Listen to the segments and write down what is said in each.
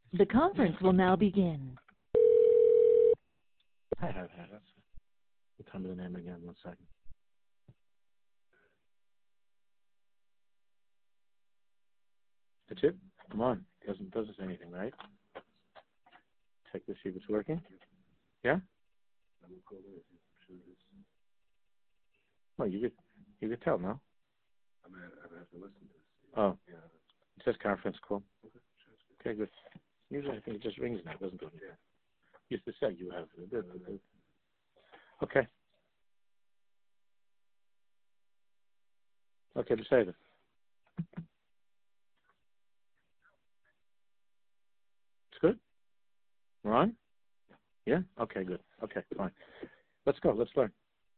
The conference will now begin. Hi. Tell me the name again. 1 second. That's it? Come on. It doesn't say anything, right? Check to see if it's working. Yeah? Well, you could tell, no? I have to listen to this. Oh. Yeah. It says conference call. Okay, good. Usually I think it just rings now, doesn't it? Yeah. Used to say you have. Okay. Okay, beside it. It's good? We're on? Yeah? Okay, good. Okay, fine. Let's go. Let's learn.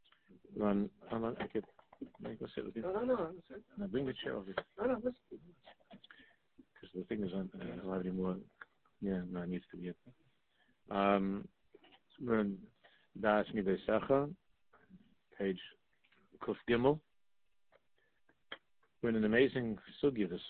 I could go sit with you. No. Now bring the chair over here. No, listen. Because the thing is, I don't have any more. Yeah, no, it needs to be it. We're in Das Nidei Sacha, page Kuf Gimel. We're in an amazing sugya, the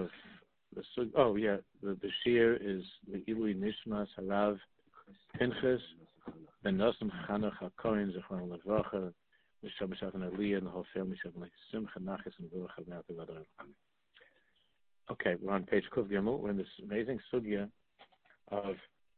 shir is the Ilui Nishmas Harav Pinchas Ben Nosson Chanach HaKohen Zechron Levracha Mishab Mishatan Aliyah and the whole family Mishab Simcha Nachas and Baruch Havnat V'Adar. Okay, we're on page Kuf Gimel. We're in this amazing sugya of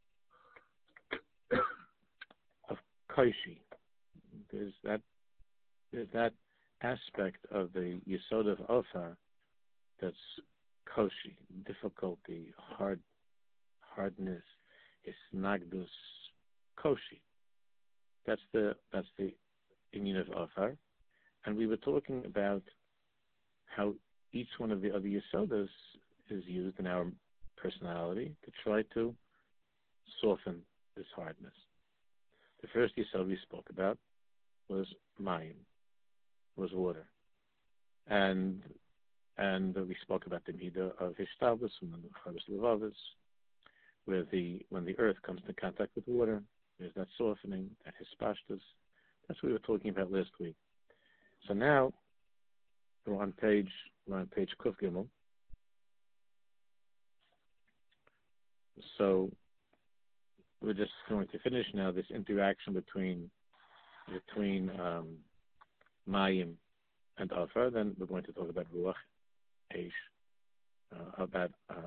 Koishi. There's that aspect of the Yesod of Othar that's Koshi, difficulty, hardness, Isnagdus, Koshi. That's the union of Othar. And we were talking about how each one of the other Yesodas is used in our personality to try to soften this hardness. The first Yesod we spoke about was Mayim, was water. And we spoke about the Midah of Hishtabus and the Chavos Levavos, where when the earth comes into contact with water, there's that softening, that Hispashtus. That's what we were talking about last week. So now we're on page Kuf Gimel. So we're just going to finish now this interaction between Mayim and Afar. Then we're going to talk about Ruach, Eish, about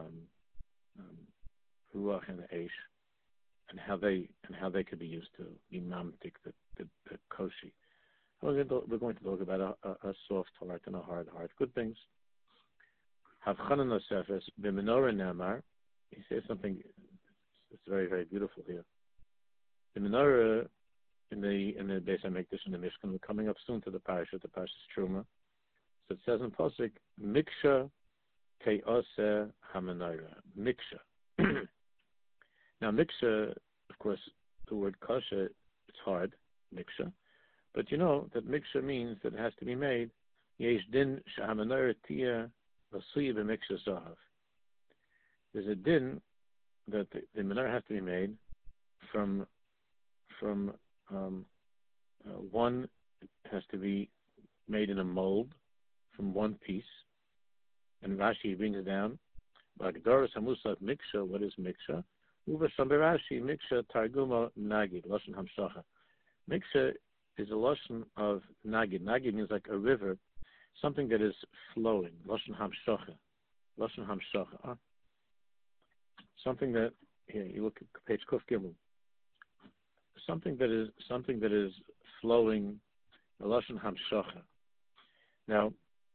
Ruach and Eish, and how they could be used to be mamtik, the koshi. We're going to talk about a soft heart and a hard heart. Good things. Havchanan Nosefes b'menorah Ne'amar. He says something. It's very, very beautiful here. The menorah in the Beis Hamikdash in the Mishkan, we're coming up soon to the parasha Truma. So it says in Pasuk, Miksha Ke'oseh HaMenorah. Miksha. Now Miksha, of course, the word kasha, it's hard, Miksha. But you know that Miksha means that it has to be made. Yesh din she'HaMenorah tiyeh l'suya b'miksha zahav. There's a din that the menorah has to be made from one has to be made in a mold from one piece, and Rashi brings it down. Bagdoros Hamusaf Miksha, what is Miksha? Uva Shambirashi Miksha Targuma Nagid Lashon Hamshacha. Miksha is a lashon of Nagid. Nagid means like a river, something that is flowing. Lashon Hamshacha. Something that, here you look at page Kuf Gimel. Something that is flowing, Lashon Hamshacha. Now,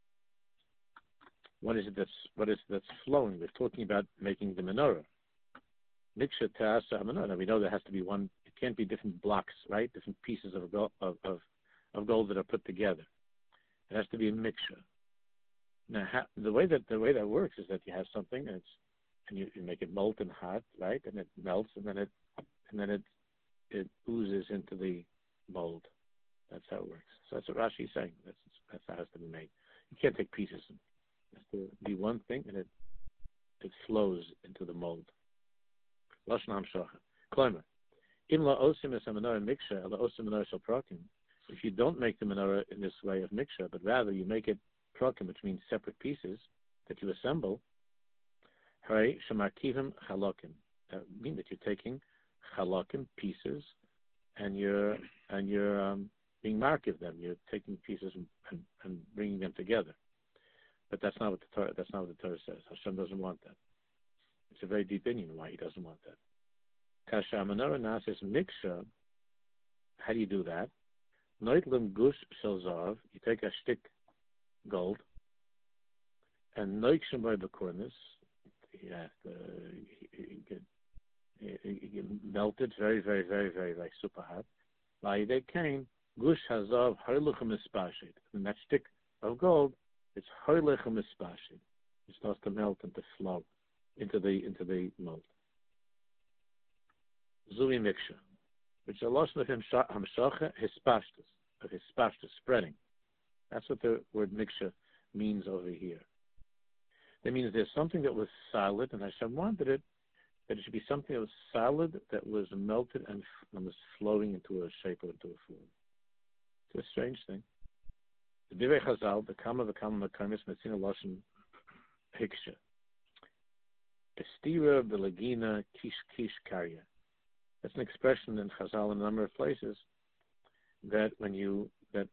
what is it that's flowing? We're talking about making the menorah. Miksha Ta'asa menorah. Now we know there has to be one. It can't be different blocks, right? Different pieces of gold that are put together. It has to be a mixture. Now, the way that works is that you have something, and you make it molten hot, right? And it melts, and then it oozes into the mold. That's how it works. So that's what Rashi is saying. That's how it has to be made. You can't take pieces. It has to be one thing, and it flows into the mold. Lashon Hamshacha. Kloimer. Im la osim es menorah miksha, la osim menorah shel prakim. If you don't make the menorah in this way of miksha, but rather you make it prakim, which means separate pieces that you assemble, haray shemarkivim chalokim. mean that you're taking halakim pieces, and you're being marked of them. You're taking pieces and bringing them together. But that's not what the Torah says. Hashem doesn't want that. It's a very deep opinion why He doesn't want that. Kasha menorah nases miksha. How do you do that? Noitlim gush shel zav. You take a shtick gold and noikshem by bekornis. You get melted very, very, very, very, like super hot. By they came gush hazav harluchem espashit. And that stick of gold, it's harluchem espashit. It starts to melt and to flow into the mold. Zui miksha, which is a loss of hamshacha hispashtus, of hispashtus, spreading. That's what the word miksha means over here. That means there's something that was solid, and Hashem wanted it, that it should be something that was solid, that was melted and was flowing into a shape or into a form. It's a strange thing. The Divrei Chazal, the Kama Makamis Metzina Loshen Hiksha. Estira Belagina Kish Karya. That's an expression in Chazal in a number of places that when you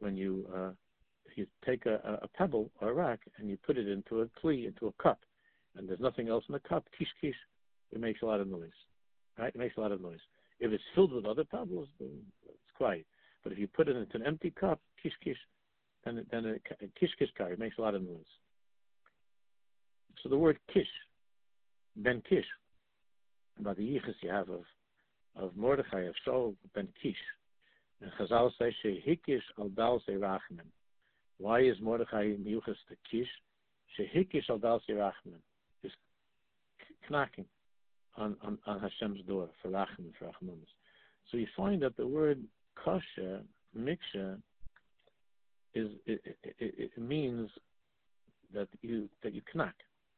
take a pebble or a rock and you put it into a kli, into a cup, and there's nothing else in the cup, kish, it makes a lot of noise. Right? It makes a lot of noise. If it's filled with other pebbles, then it's quiet. But if you put it into an empty cup, kish, then kish kari, it makes a lot of noise. So the word kish, ben kish, about the yichus you have of Mordechai, of Shaul, ben kish. And Chazal says, shehikish al dal seirachman. Why is Mordechai miyuchas to kish? Shehikish al dal seirachman. Just knocking on Hashem's door for rachman, for rachmanis. So you find that the word kasha, miksha, it means that you knack.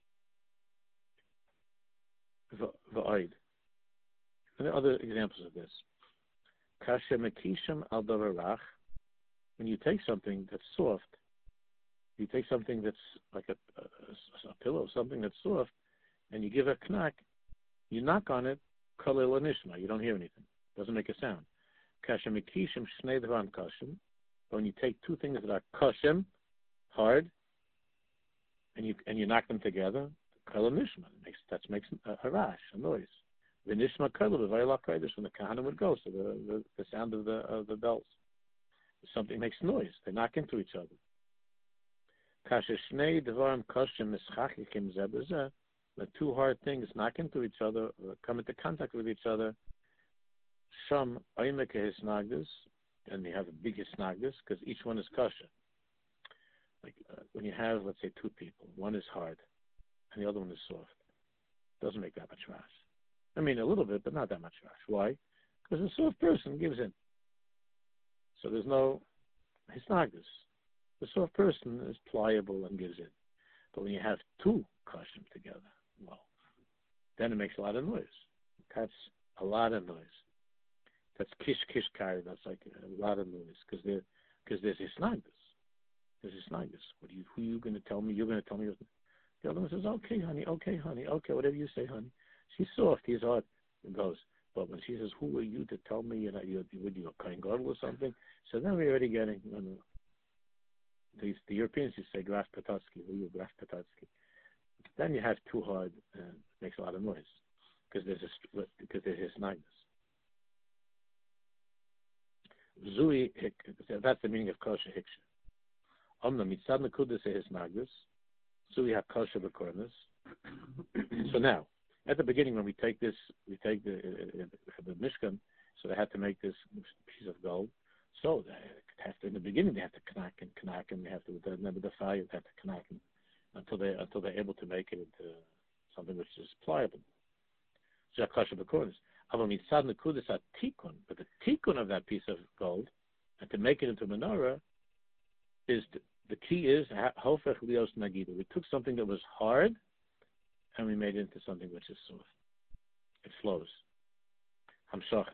V'oid. And there are other examples of this. Kasha mekishim al davarach. When you take something that's soft, you take something that's like a pillow, something that's soft, and you give a knack, you knock on it, kalil nishma, you don't hear anything. It doesn't make a sound. Kasha mekishim shnei davan kashim. When you take two things that are kashim, hard, and you knock them together, kalil nishma, that makes a rash, a noise. The nishma kalil, the vayla kodesh, when the kahana would go, so the sound of the bells. Something makes noise. They knock into each other. Kasha shnei devarim kashim mischachikim zeh b'zeh. The two hard things knock into each other, or come into contact with each other. Sham oimek hisnagdus, and you have a big hisnagdus because each one is kasha. Like when you have, let's say, two people, one is hard, and the other one is soft. It doesn't make that much rash. I mean, a little bit, but not that much rash. Why? Because a soft person gives in. So there's no hisnagdus. The soft person is pliable and gives in. But when you have two kashim together, well, then it makes a lot of noise. That's a lot of noise. That's kish kari. That's like a lot of noise because there's hisnagdus. There's hisnagdus. Who are you going to tell me? You're going to tell me. The other one says, okay, honey, okay, whatever you say, honey. She's soft. He's hard. It goes. But when she says, who are you to tell me you're a kind girl or something? So then we're already getting, the Europeans used to say, graf patatsky, who are you, graf patatsky. Then you have too hard, and it makes a lot of noise, because there's hisnagdus. Zui, that's the meaning of kosher hiksha. Omna mitzad nekudas hisnagdus. Zui have kosher bekornis. So now, at the beginning, when we take the Mishkan, so they had to make this piece of gold. So in the beginning, they have to knack, and they have to remember the fire. They have to knack until they're able to make it into something which is pliable. So kasha bekornis. But the tikkun of that piece of gold, and to make it into a menorah, is the key is hofech lios nagidu. We took something that was hard, and we made it into something which is soft. It flows. Hamshacha.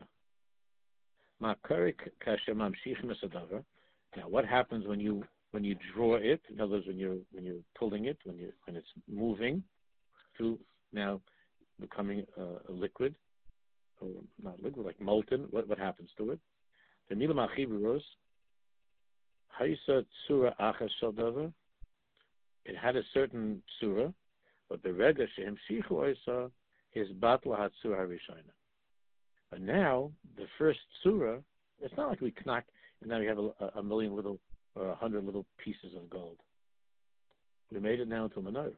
Now, what happens when you draw it? In other words, when you're pulling it, when it's moving through. Now, becoming a liquid, or not liquid, like molten. What happens to it? The milam achibros, haisa tsura achas shel. It had a certain tsura, but the rega shehem shichu oisa is batla hatsura harishayna. But now the first tsura, it's not like we knack and now we have a million little or 100 little pieces of gold. We made it now into a menorah.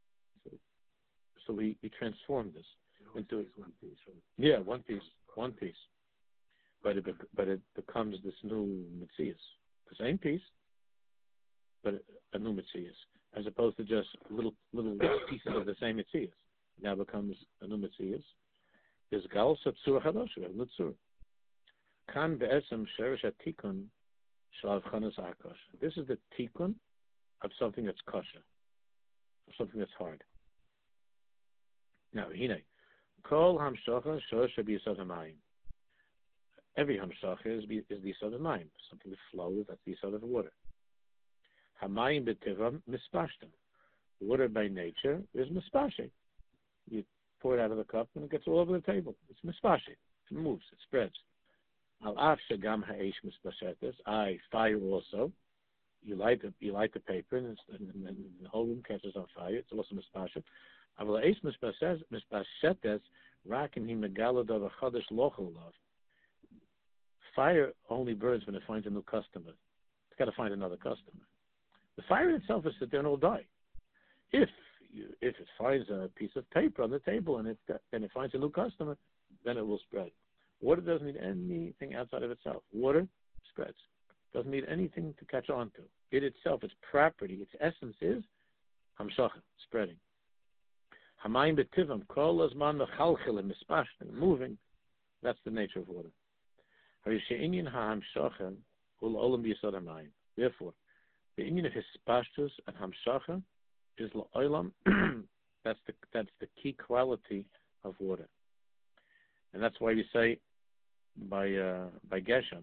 So we transformed this into one piece. Right? Yeah, one piece. But it becomes this new Metzias. The same piece, but a new Metzias, as opposed to just little pieces of the same Metzias. Now becomes a new Metzias. There's Gal Satsur Hadosh, we have Nutsur. Kan Be'esem Sherish Atikun Shalav Chanas Akash. This is the Tikun of something that's kosher, of something that's hard. Now, Hine. Kol Hamshacha Shosh B'Yisod HaMayim. Every Hamshacha is the Yisod HaMayim, something that flows, that's the Yisod of water. HaMayim B'Tivam Mispashtem. Water by nature is Mispashe. You pour it out of the cup and it gets all over the table. It's Mispashe. It moves, it spreads. Al-Af Shagam Ha'esh Mispashetes. Fire also. You light the paper and the whole room catches on fire. It's also Mispashe. Aval Ha'esh Mispashetes Rakim Hi Megalad of a Chodesh Lochel Love. Fire only burns when it finds a new customer. It's got to find another customer. The fire itself is sit there and it'll die. If it finds a piece of paper on the table and it finds a new customer, then it will spread. Water doesn't need anything outside of itself. Water spreads. Doesn't need anything to catch on to. It itself, its property, its essence is hamshacha, spreading. Hamayim betivam kol azman mechalchel mispashtim, moving. That's the nature of water. Harishe'inyan ha'hamshacha ul olam b'yisod hamayim. Therefore, the inyan of hispashtus and hamshacha is la'olam. That's the key quality of water, and that's why we say by Geshem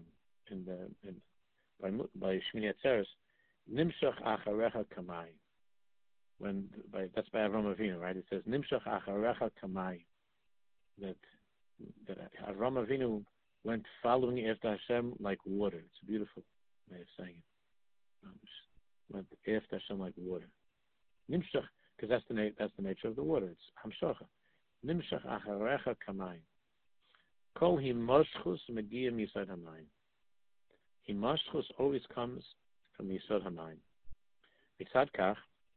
by Shmini Atzeres, Nimshach acharecha kamai. That's by Avram Avinu, right? It says Nimshach acharecha kamai. That Avram Avinu went following after Hashem like water. It's a beautiful way of saying it. Went after Hashem like water. Nimshach, because that's the nature of the water. It's hamshacha. Nimshach acharecha kamai. Kol himoshchus megia misad hamayim. Himoshchus always comes from Yisod hamayim. Mitzad kach,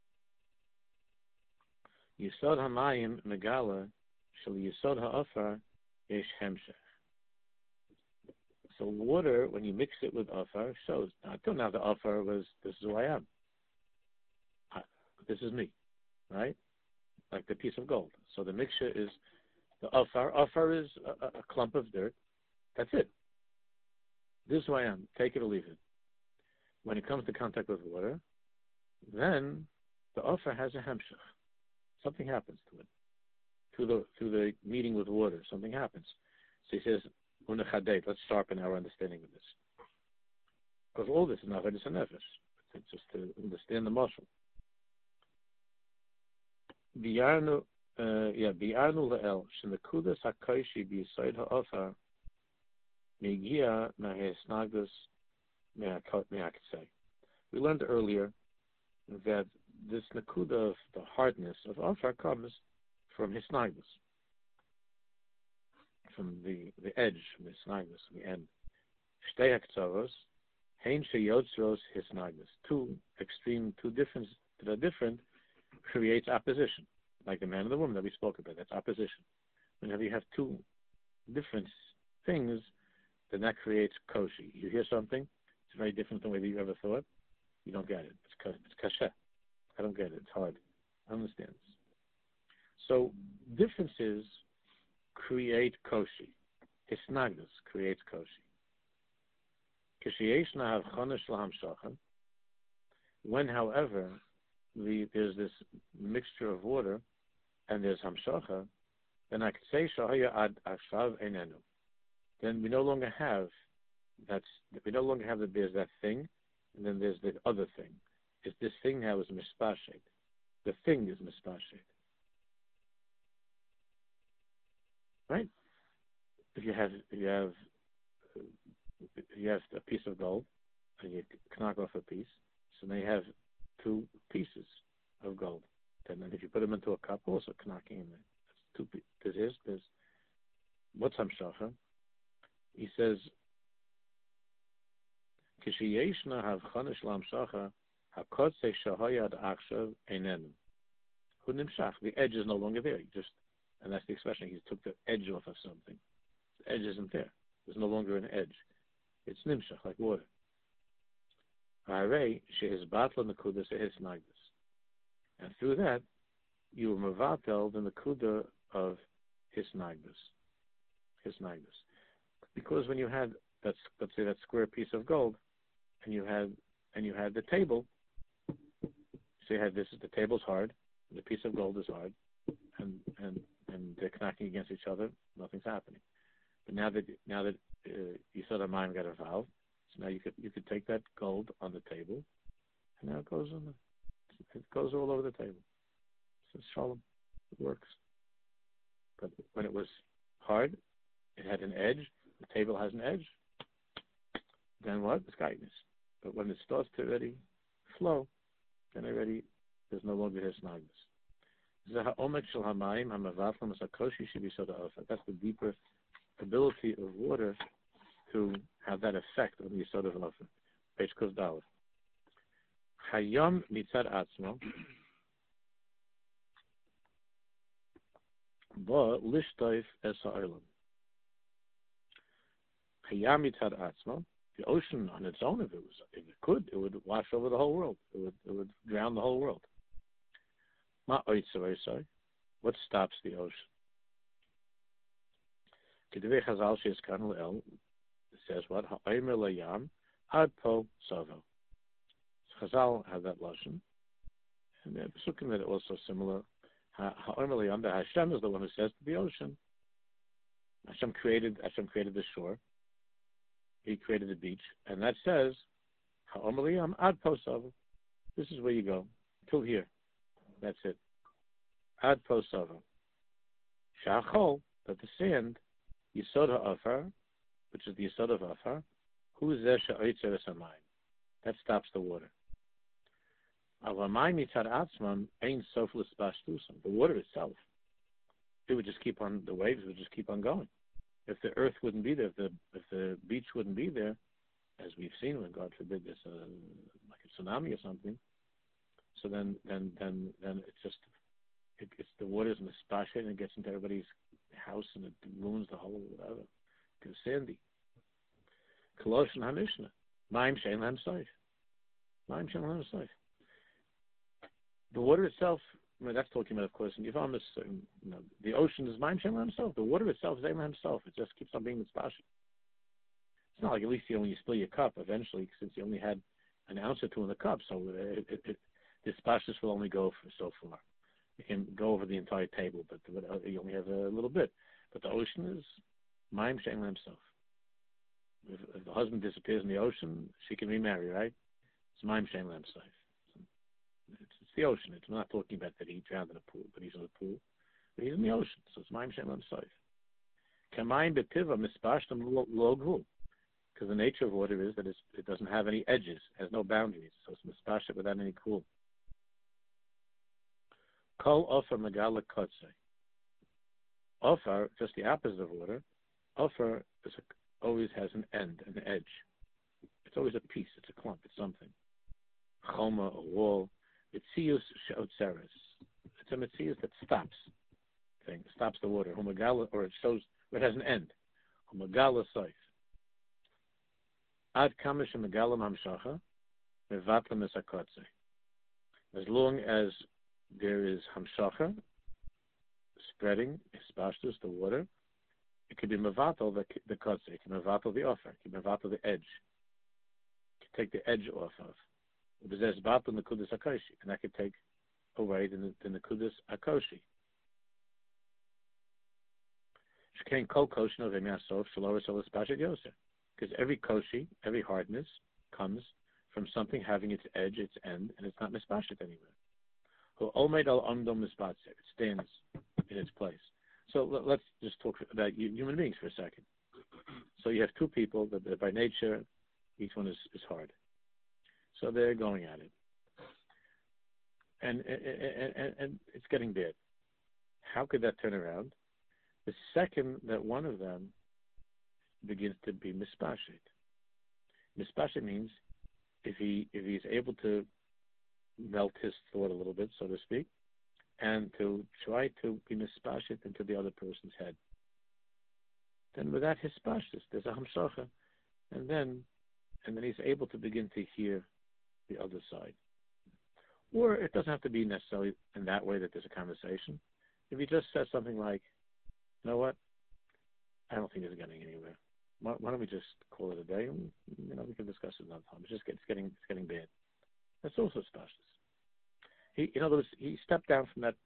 Yisod hamayim megala shel Yisod ha'ofar yesh hemshech. So water, when you mix it with ofar, shows. Now, until now, the ofar was, this is who I am. This is me, right? Like the piece of gold. So the mixture is the ofar. Ofar is a clump of dirt. That's it. This is who I am. Take it or leave it. When it comes to contact with water, then the offer has a hemshech. Something happens to it. Through the meeting with water, something happens. So he says, Unachadeit, let's sharpen our understanding of this. Because all this is not Avodas HaNefesh. It's just to understand the muscle. Bi'arnu le'el, shenekudas ha'koishi b'yisoid ha'ofar, megia ma'hesnagus me'aksei. We learned earlier that this nekuda of the hardness of ofar comes from hisnagus, from the edge, from hisnagus, the end. Shtei haktzavos, hein sheyotzros hisnagus. Two differences that are different creates opposition, like the man and the woman that we spoke about. That's opposition. Whenever you have two different things, then that creates koshi. You hear something, it's very different than the way you ever thought. You don't get it. It's kasha. I don't get it. It's hard. I understand this. So differences create koshi. Hisnagus creates koshi. When, however, there's this mixture of water and there's hamshacha, then I could say shahaya ad ashav enenu. Then we no longer have that. We no longer have that there's that thing, and then there's the other thing. Is this thing now is mispashet? The thing is mispashet. right? If you have a piece of gold and you knock off a piece, so now you have two pieces of gold. And then if you put them into a cup, also knocking in there. That's two. There's what's hamshacha? He says, Kishiyeshna have chanish lamshacha hakotze shahayad akshav einen. Hunimshach. The edge is no longer there. And that's the expression. He took the edge off of something. The edge isn't there. There's no longer an edge. It's nimshach, like water. Hare she'is batla nekuda se'his nagdus. And through that, you were mevatel the nekuda of his nagdus. His nagdus. Because when you had let's say that square piece of gold, and you had the table, so you had the table's hard, and the piece of gold is hard, and they're knocking against each other, nothing's happening. But now that you saw the mind got involved, so now you could take that gold on the table, and now it goes all over the table. So it's shalom, it works. But when it was hard, it had an edge. The table has an edge. Then what? It's guidance. But when it starts to already flow, then already there's no longer his nagnus. That's the deeper ability of water to have that effect on the Yisod of Ofer. Page Kuz Daled. Hayam mitzad atzmo, ba lishtoif es ha'olam. Hayam mitzad atzmo. The ocean on its own, if it could, it would wash over the whole world. It would drown the whole world. Ma oitzer. What stops the ocean? Kedivei Chazal sheis kan el says what? Ha'omer layam ad po savo. Chazal have that lashon, and the Pesukim that are also similar. Ha'omer layam, the Hashem is the one who says to the ocean. Hashem created the shore. He created the beach, and that says, "Ha'omer layam ad po savo." This is where you go till here. That's it. Ad po savo. Shachol, but the sand, Yisod ha'afar, which is the Yisod of Afar, who is there she'oitzer es hamayim? That stops the water. Al hamayim mitzad atzmam ein sof l'spashtusam. The water itself, the waves would just keep on going. If the earth wouldn't be there, if the beach wouldn't be there, as we've seen when God forbid there's like a tsunami or something, so then it's the water's mispashet and it gets into everybody's house and it ruins the whole whatever. It's sandy. Kolosh and Hamishna. Ma'im shein lahem soif. Ma'im shein lahem soif. The water itself, that's talking about, of course, in Yivamis, the ocean is Ma'im shein lahem soif. The water itself is ein lahem soif. It just keeps on being mispashet. It's not like at least when you spill your cup, eventually, since you only had an ounce or two in the cup, so this spashes will only go for so far. It can go over the entire table, but you only have a little bit. But the ocean is Ma'im shein lahem soif. If the husband disappears in the ocean, she can remarry, right? It's Ma'im shein lahem soif. It's the ocean. It's not talking about that he drowned in a pool, but he's in a pool. But he's in the ocean, so it's Ma'im shein lahem soif. Kamayim betiva mispashtem lo gvul. Because the nature of water is that it doesn't have any edges, has no boundaries, so it's mispashet without any cool. Kol ofar megala kotze. Ofar, just the opposite of water. Ofar always has an end, an edge. It's always a piece, it's a clump, it's something. Choma, a wall. Mitzius she'otzeres. It's a mitzius that stops the water. Humagala, or it shows, it has an end. Humagala soif. Ad kamish megala mamshacha, mevatla misakotze. As long as there is hamshacha, spreading, espashtus, the water, it can be mevatel the kotze, it can mevatel the offer, it can mevatel the edge. It can take the edge off of. There's batel nekudas akoshi, and that could take away the nekudas akoshi. Shekain kol koshin of emiasov shaloris olas pashat yoser. Because every koshi, every hardness, comes from something having its edge, its end, and it's not mispashet anywhere. It stands in its place. So let's just talk about human beings for a second. So you have two people that by nature, each one is hard. So they're going at it. And it's getting bad. How could that turn around? The second that one of them begins to be mispashit. Mispashit means if he's able to melt his thought a little bit, so to speak, and to try to be mispashit into the other person's head. Then without hispashis, there's a hamshacha, and then he's able to begin to hear the other side. Or it doesn't have to be necessarily in that way that there's a conversation. If he just says something like, you know what, I don't think it's getting anywhere. Why don't we just call it a day? And, we can discuss it another time. It's getting bad. That's also spashis. In other words, he stepped down from that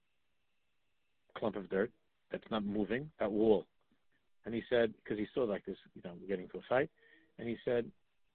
clump of dirt that's not moving, that wall, and he said, because he saw like this, we're getting to a fight, and he said,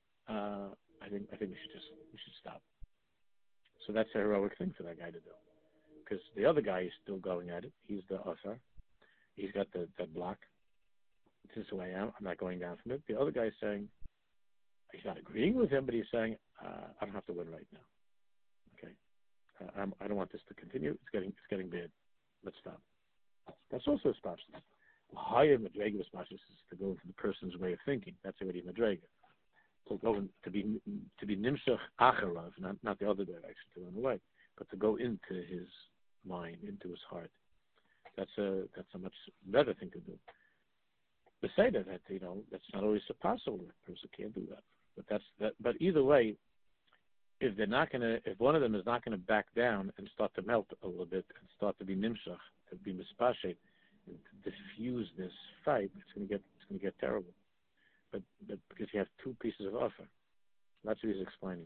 I think we should stop. So that's a heroic thing for that guy to do, because the other guy is still going at it. He's the author. He's got that block. This is who I am. I'm not going down from it. The other guy is saying, he's not agreeing with him, but he's saying, I don't have to win right now. Okay. I don't want this to continue. It's getting bad. Let's stop. That's also a spashis. Higher madrega spashis is to go into the person's way of thinking. That's already madrega. To go to be nimshach acharav, not the other direction to run away, but to go into his mind, into his heart. That's a much better thing to do. To say that that's not always possible. A person can't do that. But that's that. But either way, if one of them is not gonna back down and start to melt a little bit and start to be nimshach, to be mispashet, and to diffuse this fight, it's gonna get terrible. But because you have two pieces of offer, that's what he's explaining.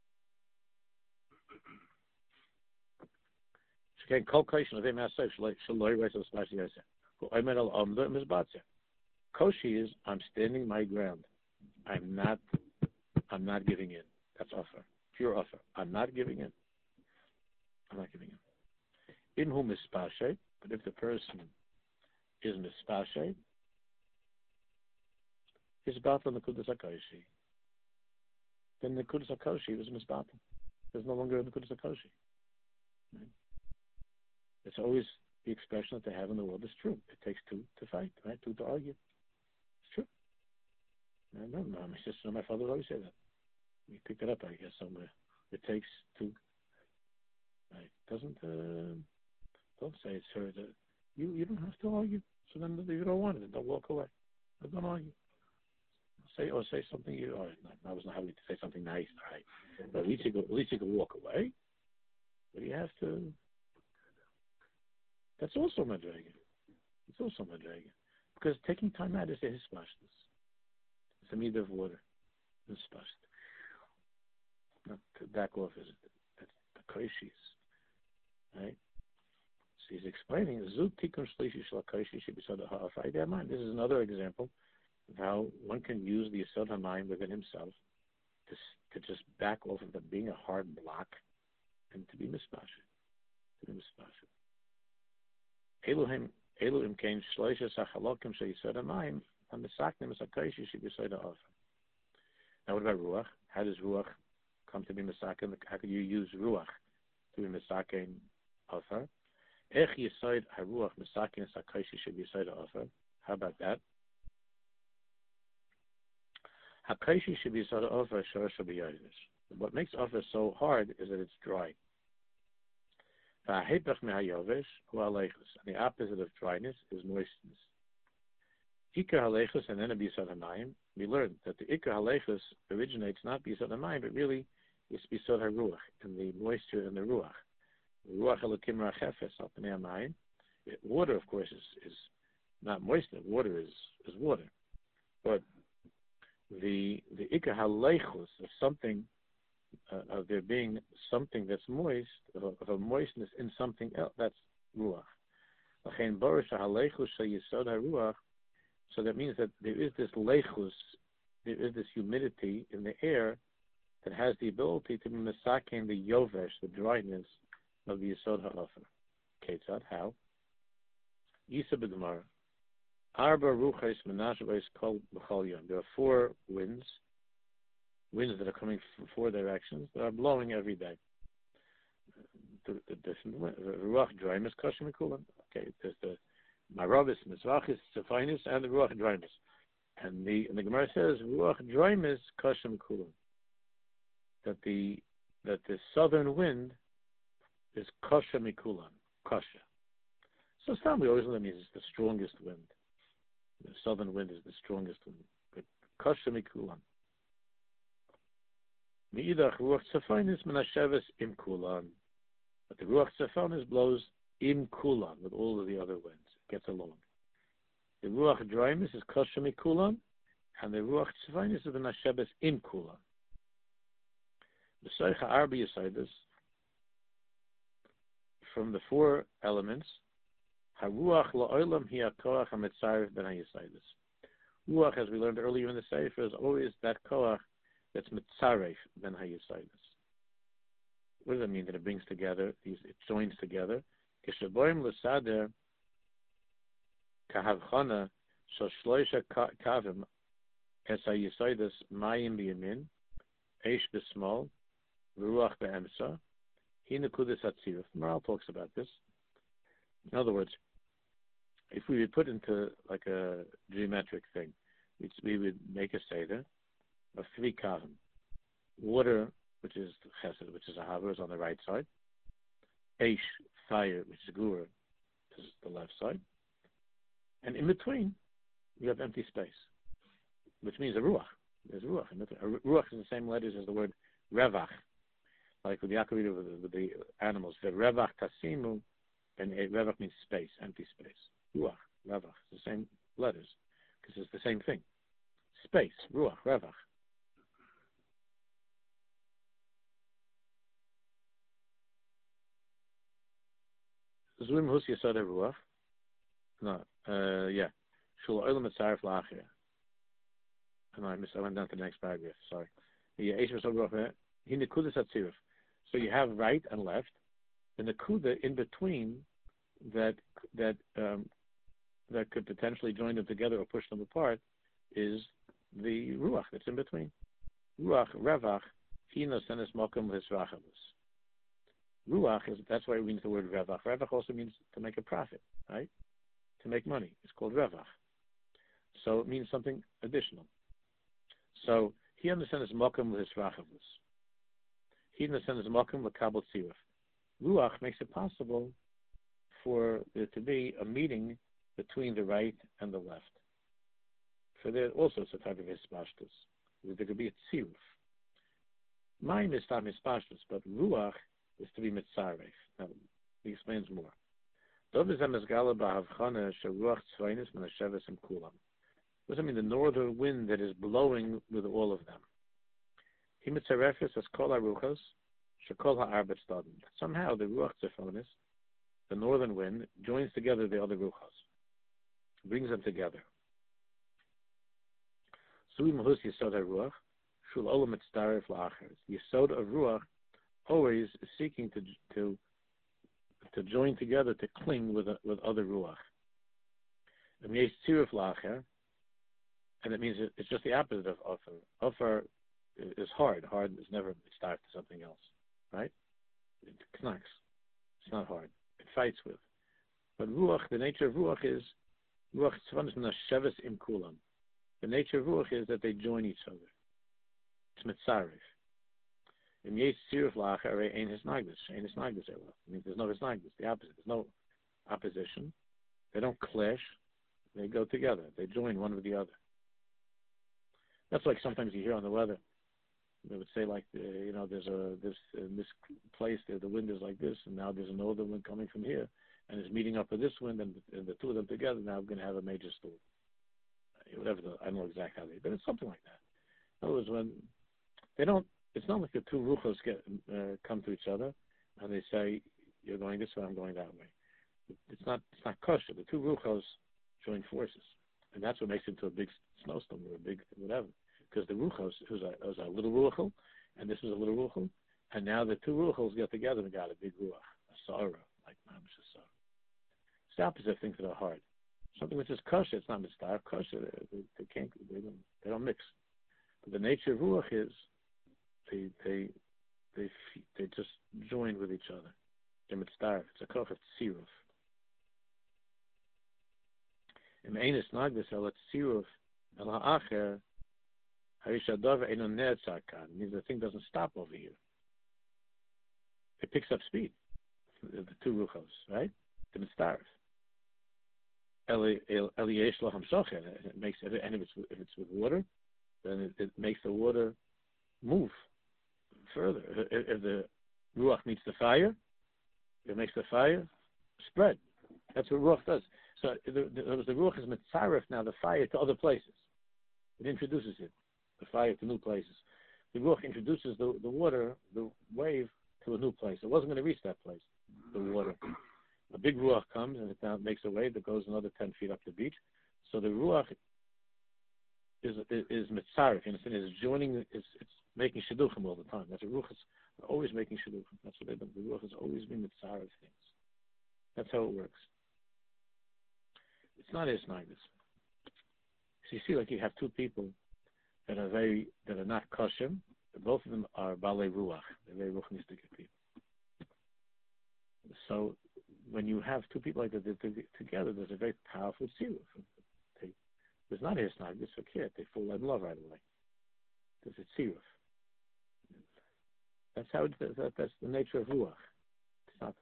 Koshi is I'm standing my ground. I'm not giving in. That's offer. Pure offer. I'm not giving in. In whom is mispashet, but if the person is mispashet, is battle Nekudas HaKoshi. Then the Nekudas HaKoshi was misbattle. There's no longer a Nekudas HaKoshi. Right? It's always the expression that they have in the world is true. It takes two to fight, right? Two to argue. It's true. No, my sister and my father always say that. We picked it up, I guess, somewhere. It takes two. Right? Don't say it's her. You don't have to argue. So then if you don't want it, don't walk away. But don't argue. Say something. All right, I was not having to say something nice. All right, but at least you can walk away. But you have to. That's also madrega. It's also madrega because taking time out is a hispashtus. It's a meat of water. Hispasht. Not to back off is the koshis, right? So he's explaining Zut tikun shlishi shel koshi should be sort of ha'afai mind. This is another example of how one can use the Yesod HaMayim within himself to just back off of being a hard block and to be mispashit. Elohim came shloisha sachalokim shel Yesod HaMayim and the saknim sakoshi should be sort of ha'afai. Now what about Ruach? How does Ruach come to be misaken? How can you use Ruach to be misaken ha'afai? Ech Yesod HaRuach misaken sakoshi should be sort of ha'afai. How about that? Hakashi should be sort of offer, shor should be yodesh. What makes offer so hard is that it's dry. And the opposite of dryness is moistness. Ikar halechus and then a bisad hamayim. We learned that the ikar halechus originates not bisad hamayim, but really is bisad haruach, and the moisture in the ruach. Ruach elokim rachefes al pnei hamayim. Water, of course, is not moisture. Water is water, but the ikar halechus of something, of there being something that's moist, of a moistness in something else, that's ruach. So that means that there is this lechus, there is this humidity in the air that has the ability to be misaken the yovesh, the dryness of the Yesod HaOfer. Ketzad, how? Yisa b'Gemara. Arba ruches menashves kol b'chol yom. There are 4 winds that are coming from 4 directions that are blowing every day. The different wind. Ruach draimus kashim mikulam. Okay, there's the Maravis, Mizrachis, Sephinus, and the Ruach draimus. And the Gemara says Ruach draimus kashim mikulam. That the southern wind is kasha mikulam, kasha. So some we always know that means it's the strongest wind. The southern wind is the strongest wind. But kasha mikulam. Meidach ruach tzafainis menasheves im kulan. But the ruach tzafainis blows im kulan with all of the other winds. It gets along. The ruach draimus is kasha mikulan, and the ruach tzafainis is menasheves im kulan. The Seicha Arba Yesaidas, from the 4 elements, Haruach la'olam hi ha'koach ha'metzaref ben ha'yesaidas. Ruach, as we learned earlier in the Sefer, is always that koach that's metzaref ben ha'yesaidas. What does that mean? That it brings together, it joins together. Kishaboim l'sader kahavchana shal shloisha kavim es ha'yesaidas mayim b'yamin, eish b'smol, Ruach be'emsa, he nekudas hatziruf. Maral talks about this. In other words, if we would put into like a geometric thing, we would make a seder of 3 kavim. Water, which is chesed, which is a haver, is on the right side. Eish, fire, which is gura, is the left side. And in between, you have empty space, which means a ruach. There's ruach. Ruach is the same letters as the word revach. Like with the Yaakov with the animals, the revach tasimu, and revach means space, empty space. Ruach, revach, the same letters, because it's the same thing. Space, ruach, revach. Zuim hus yesod ruach. No, yeah. Shul olam etzaref la'achir. And I went down to the next paragraph. Sorry. Yeah, eish v'sod ruach. He nekudas hatziruf. So you have right and left, and the kuda in between that could potentially join them together or push them apart is the ruach that's in between. Ruach revach hina senes makom l'hisrachavus. Ruach that's why it means the word revach. Revach also means to make a profit, right? To make money. It's called revach. So it means something additional. So he understands makom l'hisrachavus. He understands makom l'kabel tziruf. Ruach makes it possible for there to be a meeting between the right and the left. So there also is a type of hispashtus. There could be a tziruf. Mine is not hispashtus, but ruach is to be mitzaref. Now, he explains more. What does that mean? The northern wind that is blowing with all of them. He mitzarefes as kol haruchos, shekol ha'arbet stadim. Somehow the ruach tzephonis, the northern wind, joins together the other ruchos, brings them together. Sui mahus yesod haruach, shul olam mitzaref la'achers. The yesod of ruach always is seeking to join together, to cling with other ruach. And yesh tziruf la'acher, and it means it's just the opposite of offer. Offer is hard. Hard is never starts to something else, right? It knocks. It's not hard. It fights with. But ruach, the nature of ruach is ruach tzvanis menasheves im kulam. The nature of ruach is that they join each other. It's mitzaref. In yesh tziruf la'acher ein hisnagdus. Ein hisnagdus ela. It means there's no hisnagdus. The opposite. There's no opposition. They don't clash. They go together. They join one with the other. That's like sometimes you hear on the weather. They would say like, there's in this place the wind is like this, and now there's a northern wind coming from here, and it's meeting up with this wind, and the two of them together now are going to have a major storm. Whatever I don't know exactly how but it's something like that. In other words, when they don't, it's not like the two ruchos come to each other, and they say you're going this way, I'm going that way. It's not kosher. The two ruchos join forces, and that's what makes it into a big snowstorm or a big whatever. Because the ruchos was a little ruchel, and this was a little ruchel, and now the two ruchels got together and got a big ruach, a sorrow, like mamish a sorrow. It's the opposite of things that are hard. Something which is kosher, it's not mitzvah. Kosher, they don't mix. But the nature of ruach is they just join with each other. They're mitzvah. It's a koch of tziruf. Im eines nagdes el tziruf el ha'acher harishadov eino ne'etzar kan. Means the thing doesn't stop over here. It picks up speed. The two ruchos, right? The mitzvah. Eliesh lo hamshocher. It makes it, and if it's with water, then it makes the water move further. If the ruach meets the fire, it makes the fire spread. That's what ruach does. So the ruach is mitzaref now the fire to other places. It introduces it, the fire to new places. The ruach introduces the water, the wave, to a new place. It wasn't going to reach that place, the water. A big ruach comes and it now makes a wave that goes another 10 feet up the beach. So the ruach is mitzaref, you understand? It's joining, it's making shidduchim all the time. That's a ruach is always making shidduchim. That's what they do. The ruach has always been mitzaref things. That's how it works. It's not as nice. So you see, like you have two people that are not kosher. Both of them are balei ruach. They're very ruchnistic people. So when you have two people like that together, there's a very powerful tziruf. There's not a hisnagdus for kid. They fall in love right away. There's a tziruf. That's how that's the nature of ruach. It's not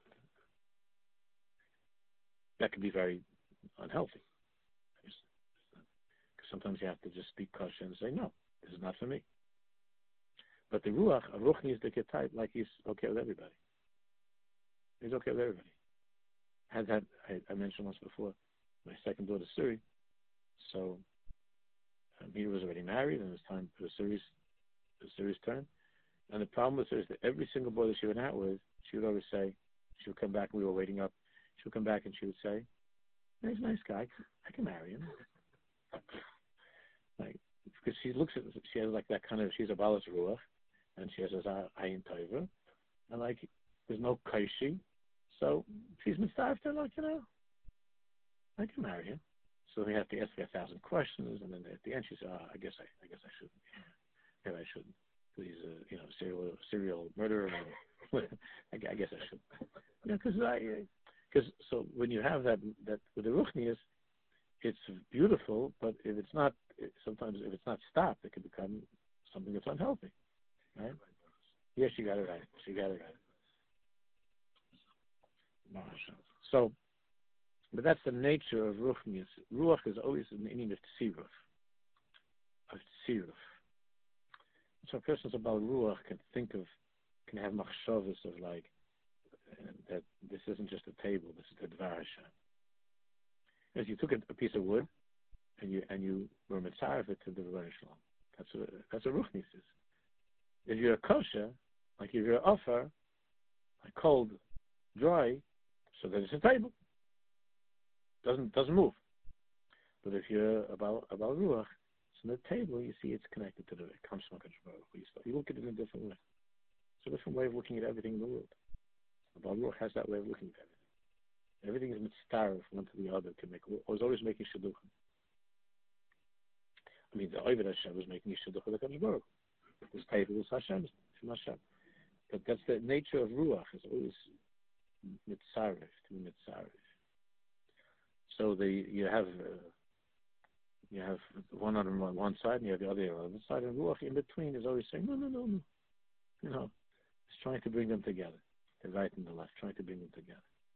that can be very unhealthy. Because sometimes you have to just speak kosher and say, no, this is not for me. But the ruach, a ruch needs to get tight like he's okay with everybody. He's okay with everybody. Had that, I mentioned once before, my second daughter, Suri. So, Mira was already married, and it was time for Suri's turn. And the problem with her is that every single boy that she went out with, she would always say, she would come back, and we were waiting up. She would come back, and she would say, he's a nice guy. I can marry him. Like, because she has like that kind of, she's a balas ruach, and she has a ayin tova, and like, there's no kaishi, so she's mitzvah, like, I can marry him. So we have to ask her 1,000 questions, and then at the end she says, I guess I shouldn't. Maybe I shouldn't. Please, serial murderer. I guess I shouldn't. Because so when you have that with the ruchnius, it's beautiful, but if it's not, sometimes if it's not stopped, it can become something that's unhealthy, right? Yes, you got it right. So, but that's the nature of ruchnius. Ruach is always an meaning of tziruf. So a person's about ruach can have machshavas of like, that this isn't just a table, this is the Dvar Hashem. As you took a piece of wood and you were mitzaref it to the Rebbeinu Shalom. That's what ruchnius is. If you're a kosher, like if you're a offer, like cold, dry, so that it's a table. Doesn't move. But if you're about ruach, so the table you see it's connected to it comes from HaKadosh Baruch Hu. You look at it in a different way. It's a different way of looking at everything in the world. About ruach has that way of looking at everything. Everything is mitzvah from one to the other to make. I was always making shidduchim. I mean, the Oived Hashem was making shidduch with HaKadosh Baruch Hu. This table is Hashem, from Hashem. But that's the nature of ruach. It's always mitzaref, to be mitzaref. So you have one on one side and you have the other on the other side, and ruach in between is always saying no. It's trying to bring them together, the right and the left, trying to bring them together.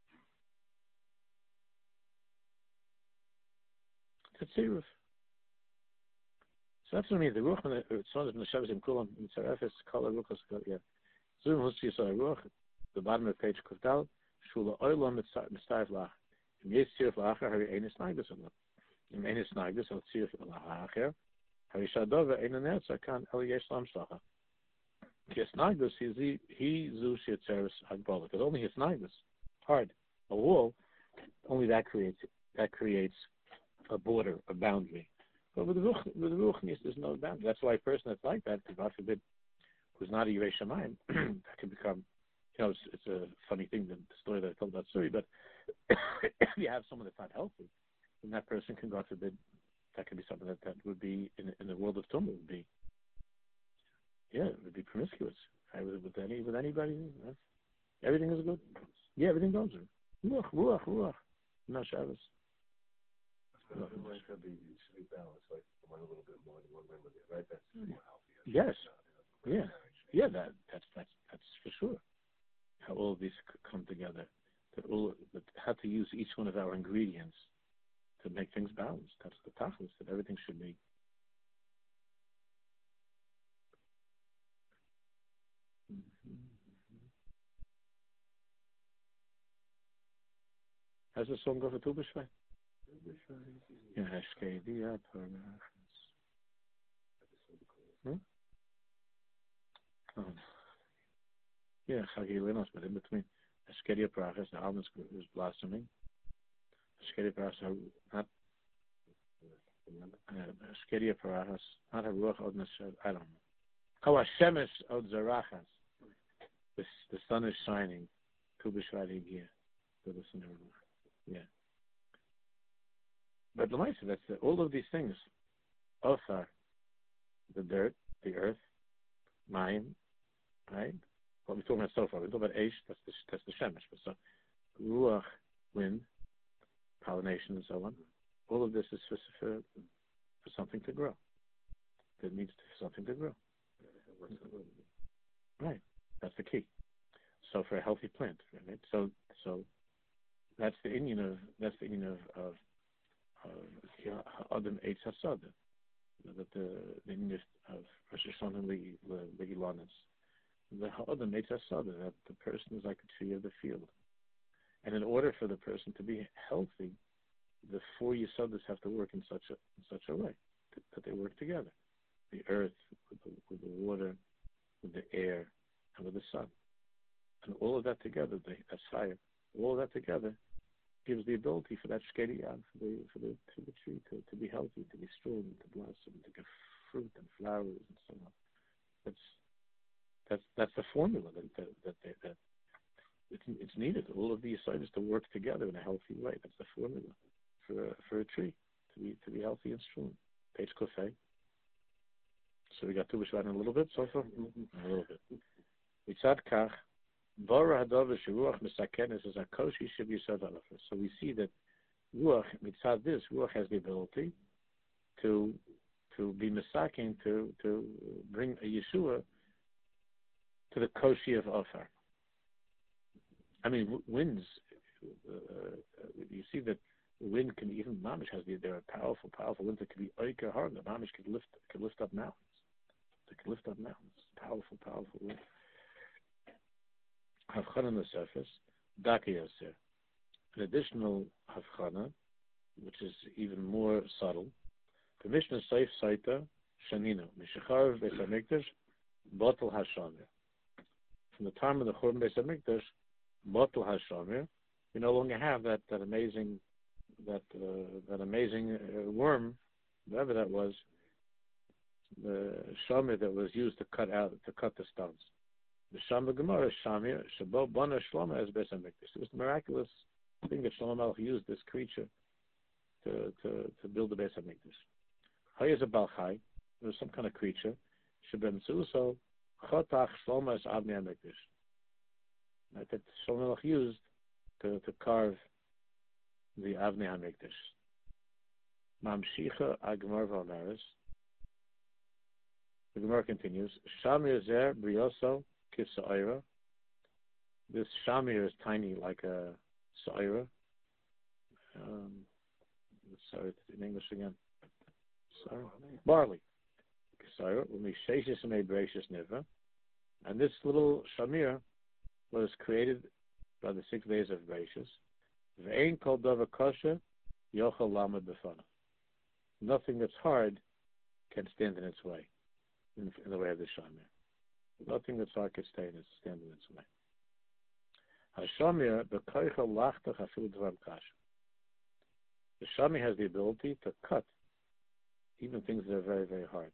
It's a tziruf. So that's what I mean. The ruach and the son of Neshavas in Kulam mitzaref is called a ruach. Yeah. Zoom husi yisai ruach. The bottom of page kufdal shula oilam mitzaref lach. Yes, tziruf lacher hari eines nagdas on them. In eines nagdas on tziruf lacher hari shadova ein netzar kan el yesh lam shlacha. Yes, nagdas he zu shetzerus hagbala. Because only his nagdas, hard, a wall, only that creates a border, a boundary. But with the ruchnis, there's no boundary. That's why a person that's like that, God forbid, who's not a Yirei Shamayim, that can become, it's a funny thing, the story that I told about Suri, but if you have someone that's not healthy, then that person can, God forbid, that could be something that would be in the world of Tumah would be, it would be promiscuous. Right? With anybody, everything is good. Yeah, everything goes. Ruach. No Shabbos. It should be balanced, like one a little bit more than one member, right? That's more healthy. Yes. Yeah. That's for sure. How all of these come together. That how to use each one of our ingredients to make things balanced. That's the tachlis, that everything should be. How's the song go for Tu B'Shvat? Yeah, Hashkedia Parachas. Yeah, Chagi Linos, but in between Hashkedia Parachas, the almond is blossoming. Hashkedia Parachas, not Hashkedia Parachas, not a Ruach Od Nashev, I don't know. How Hashemesh Od Zarachas. The sun is shining. Tu B'Shvat Higia. Yeah. But Lamaisa, that's all of these things. Othar, the dirt, the earth, Mayim, right? What we're talking about so far. We're talking about Eish, that's the Shemesh. So Ruach, wind, pollination, and so on. All of this is for something to grow. It needs something to grow. Right. That's the key. So for a healthy plant, right? So that's the Indian of Adam Eitz Hasada, that the Indian of Rosh Hashanah Legilanis. The Adam Eitz Hasada, that the person is like a tree of the field, and in order for the person to be healthy, the four Yesodas have to work in such a way that they work together: the earth with the water, with the air, and with the sun, and all of that together, that's fire. All of that together gives the ability for that shkeriyan, for the tree to be healthy, to be strong, to blossom, to give fruit and flowers and so on. That's the formula that it's needed. All of these sides to work together in a healthy way. That's the formula for a tree to be healthy and strong. Page Kofei. So we got Tu B'Shvat in a little bit so far. A little bit. Mitzad Kach. So we see that Ruach, mitzad this, Ruach has the ability to be misakin, to bring a Yeshua to the koshi of Ophar. I mean, winds, you see that the wind can even, Mamish there are powerful winds that can be oiker hard. The Mamish can lift up mountains. They can lift up mountains. Powerful wind. Havchana on the surface, Daki Yosef. An additional Havchana, which is even more subtle. The Mishnah Seif Saita Shanino Mishachar Beis Hamikdash Botel Hashamir. From the time of the Churban Beis Hamikdash, Botel Hashamir, we no longer have that amazing worm, whatever that was, the shamir that was used to cut the stones. The Shama Gemara Shamir Shabo Bana Shlomo as Beis Hamikdash. It was the miraculous thing that Shlomo Melech used this creature to build the Beis Hamikdash. Hay is a Balchai. There was some kind of creature. Shabem Suso Chotach Shlomo as Avnei Hamikdash. That Shlomo Melech used to carve the Avnei Hamikdash. Mamshicha Agmar V'Omeres. The Gemara continues. Shamir Zer Brioso. Sa'ira. This shamir is tiny, like a sa'ira. Sorry, in English again. Sorry. Barley. Sa'ira. And this little shamir was created by the 6 days of Bereishis. Ve'ein kol davar kosher yochel lamed b'fanav. Nothing that's hard can stand in its way, in the way of the shamir. Nothing that's hard can stand in its way. Hashamir b'koicha lachtach afilu dvarim kasha. The shamir has the ability to cut even things that are very, very hard.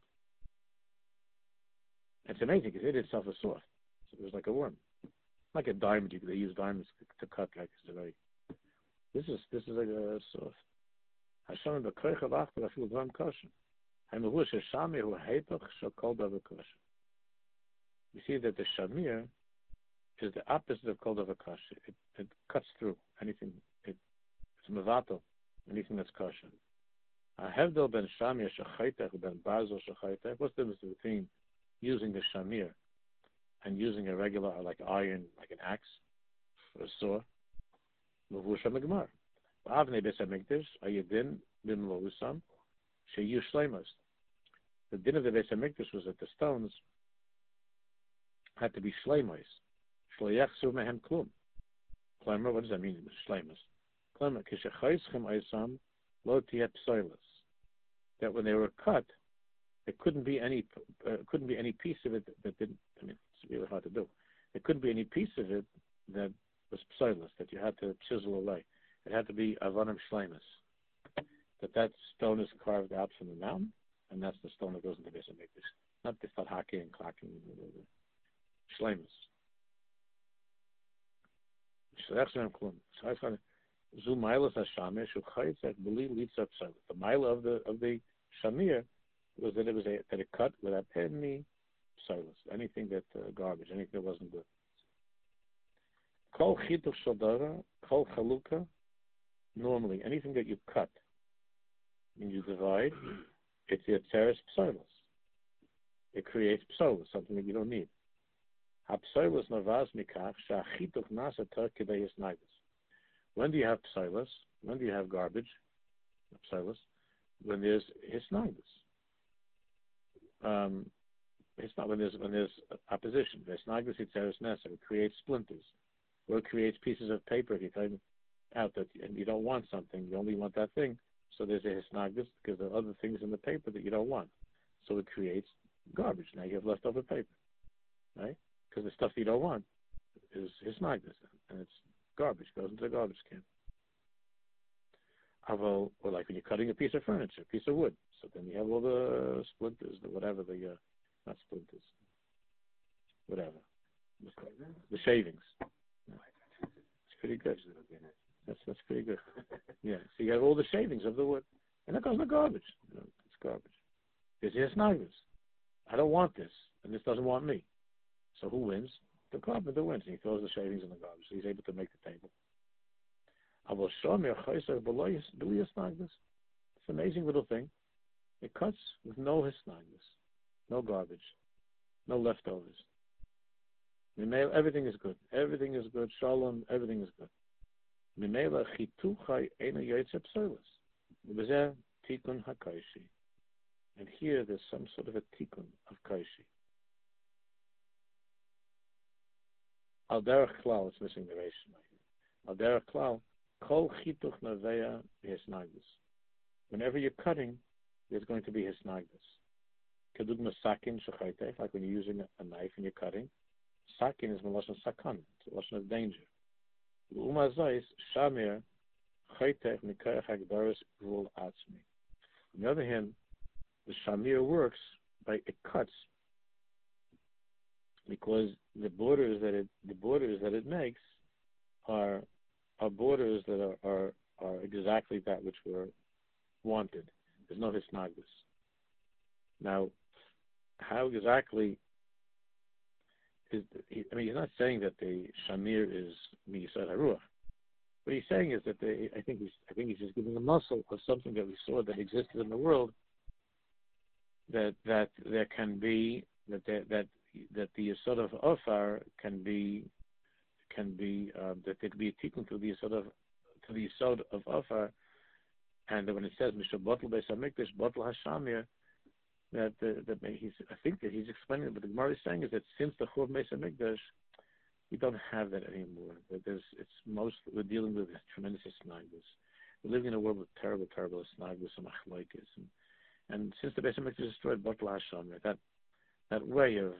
It's amazing because it itself is soft. So it was like a worm, like a diamond. They use diamonds to cut, like it's a very This is like a source. Hashem b'koich of achter afil dvam kosher. Hamehu sheshamir hu heipach shel kol davar kosher. You see that the shamir is the opposite of kol davar kosher. It cuts through anything. It's mevatel, anything that's kosher. Hevdel ben shamir shechaytech ben bazel shechaytech. What's the difference between using the shamir and using a regular, like iron, like an axe or a saw? Mavusha megmar. Avnei beis hamikdash ayedin b'mlovusam sheyu shleimus. The din of the beis hamikdash was that the stones had to be shleimus. Shloyachsu mehem klum. What does that mean? Shleimus. Klemer kishachayschem aysam lo tiyeh psoilus. That when they were cut, there couldn't be any piece of it that didn't. I mean, it's really hard to do. There couldn't be any piece of it that was psoilus, that you had to chisel away. It had to be avonim shleimus. That stone is carved out from the mountain, and that's the stone that goes into Beis Hamikdash. Not the haki and klakim. Shleimus. Zu milas hashamir shuchaytzek b'li litzah psoilus. The mile of the shamir was that it cut without any psoilus, anything that garbage, anything that wasn't good. Kol chituch shaldara, kol chaluka. Normally, anything that you cut and you divide, it's yetzeres psoilus. It creates psoilus, something that you don't need. Hapsoilus navaz mikach shachituch nasa ter kidei hisnagus. When do you have psoilus? When do you have garbage? Psoilus. When there's hisnagus. It's not when there's opposition. Hisnagus yetzeres nasa. It creates splinters, or it creates pieces of paper. If you find out that and you don't want something, you only want that thing. So there's a hisnagus because there are other things in the paper that you don't want. So it creates garbage. Now you have leftover paper, right? Because the stuff you don't want is hisnagus, and it's garbage, goes into the garbage can. Or like when you're cutting a piece of furniture, a piece of wood. So then you have all the splinters, not splinters, whatever. The shavings. Yeah. It's pretty good. That's pretty good. Yeah. So you have all the shavings of the wood, and that goes in the garbage. It's garbage. There's hisnagus. I don't want this, and this doesn't want me. So who wins? The carpenter wins. And he throws the shavings in the garbage. So he's able to make the table. It's an amazing little thing. It cuts with no hisnagus, no garbage, no leftovers. Everything is good. Everything is good. Shalom. Everything is good. Mimela chituchai ena yoytze psoilus. Ubezeh tikun hakaishi. And here there's some sort of a tikun of kaishi. Al derech klal, it's missing the ration right here. Al derech klal, kol chituch naveya hisnagus. Whenever you're cutting, there's going to be hisnagus. Kedugma sakin shechaytef, like when you're using a knife and you're cutting. Sakin is melashon sakan, it's a melashon of danger. Umazais shamir chaytef mikoyach hagdaris gvul atzmi. On the other hand, the shamir works by it cuts because the borders that it makes are borders that are exactly that which were wanted. There's no hisnagus. Now, how exactly is he's not saying that the shamir is miyisad haruach. What he's saying is that I think he's just giving a muscle of something that we saw that existed in the world. That there can be that the yesod of ofar can be that there could be a tikkun to the yesod of ofar, and that when it says Mishal Botl Beis Hamikdash Botl Hashamir, I think that he's explaining it, but the Gemara is saying is that since the Churban Beis Hamikdash, we don't have that anymore. We're dealing with tremendous hisnagus. We're living in a world with terrible hisnagus and machlokes, and since the Beis Hamikdash is destroyed, Botl Hashamir, that way of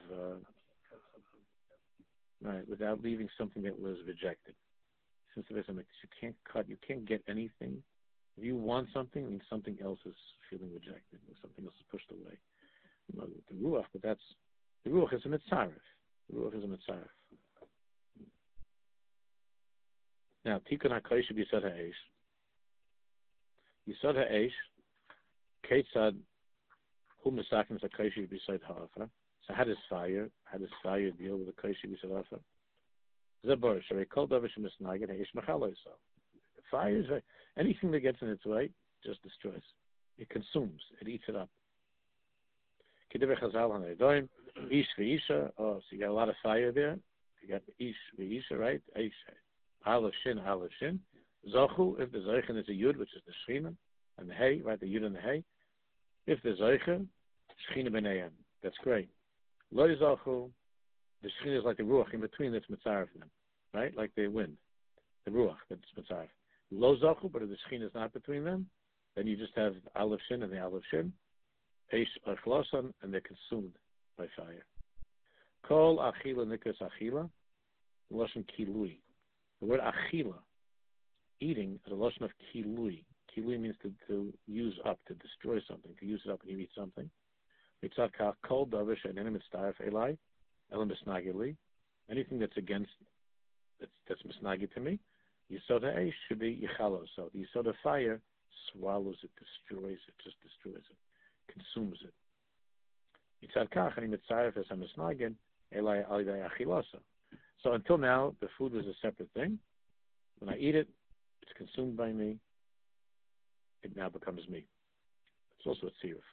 right, without leaving something that was rejected. Since the Beis Hamikdash, you can't cut, you can't get anything. If you want something, it means something else is feeling rejected, or something else is pushed away. The ruach, but the ruach is a mitzaref. The ruach is a mitzaref. Now, Tikkun HaKosh Yisod HaEsh. Yisod HaEsh, Ketzad Hu Mesakim HaKosh Yisod HaOfer. So how does fire deal with the Kosh Yisod HaOfer? Zabor, Sharei Kol Davar Shemisnaged HaEsh Mechaloi. So fire is anything that gets in its way just destroys. It consumes. It eats it up. Kedivei Chazal HaNeidoim, Ish v'Isha. Oh, so you got a lot of fire there. You got Ish v'Isha, right? Ish, Aleph Shin. Zochu, if the Zeichen is a Yud, which is the Shechina, and the Hey, right? The Yud and the Hey. If the Zeichen, Shechina b'neihem. That's great. Lo Zochu, the Shechina is like the Ruach in between that's Mitzaref them, right? Like the wind, the Ruach that's Mitzaref. Lo Zochu, but if the Shechina is not between them, then you just have Aleph Shin and the Aleph Shin. Eish Achlosan, and they're consumed by fire. Kol Achila Nikas Achila, Lashon Kilui. The word Achila, eating, is a Lashon of Kilui. Kilui means to use up, to destroy something, to use it up and you eat something. Mitzad Kach Kol Davar She'enem Mitzaref Elai, Elam Misnagili. Anything that's against, that's Misnagi to me, Yisod HaEsh should be Yichalo. So the Yisod of fire swallows it, destroys it, just destroys it. Consumes it. So until now, the food was a separate thing. When I eat it, it's consumed by me. It now becomes me. It's also a tziruf.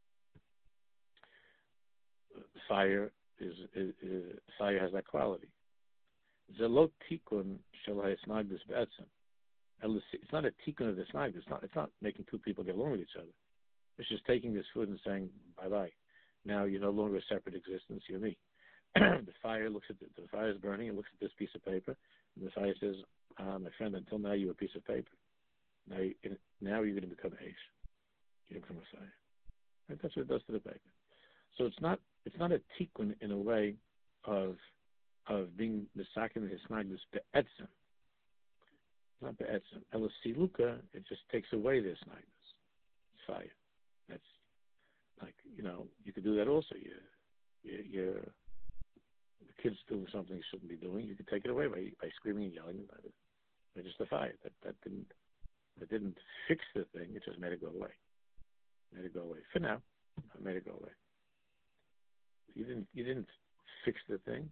Fire has that quality. Zelot tikun shel ha'esnagdus be'etzem. It's not a tikkun of the snagdus. It's not making two people get along with each other. It's just taking this food and saying bye-bye. Now you're no longer a separate existence. You're me. The fire looks at the fire is burning. It looks at this piece of paper, and the fire says, "My friend, until now you were a piece of paper. Now you're going to become Aish. You become a fire." Right? That's what it does to the paper. So it's not a tikkun in a way of being misakin hisnaglus be'etzem. Not be'etzem. Elasiluka, it just takes away the hisnaglus. It's fire. That's like, you could do that also. The kid's doing something he shouldn't be doing. You could take it away by screaming and yelling about it. By just the fire. That didn't fix the thing. It just made it go away. For now, it made it go away. You didn't fix the thing.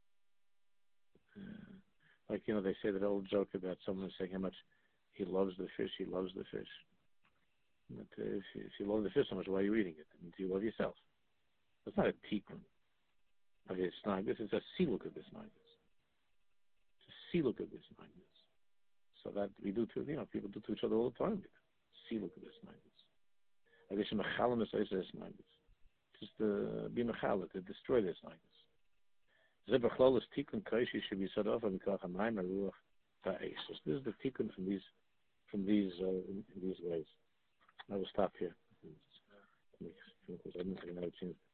Like they say that old joke about someone saying how much he loves the fish. He loves the fish. But if you love the fish so much, why are you eating it? And do you love yourself? It's not a tikkun of his snagus. It's a siluk of the snagus. It's a siluk of the snagus. So that we do to people do to each other all the time. Siluk of the snagus. I guess mechalim is the snagus. Just be mechalot to destroy the snagus. Zebachol is tikkun kaishi should be set off and mikach hamayim haruach ta'esh. So this is the tikkun from these in these ways. I will stop here. I didn't think I would change.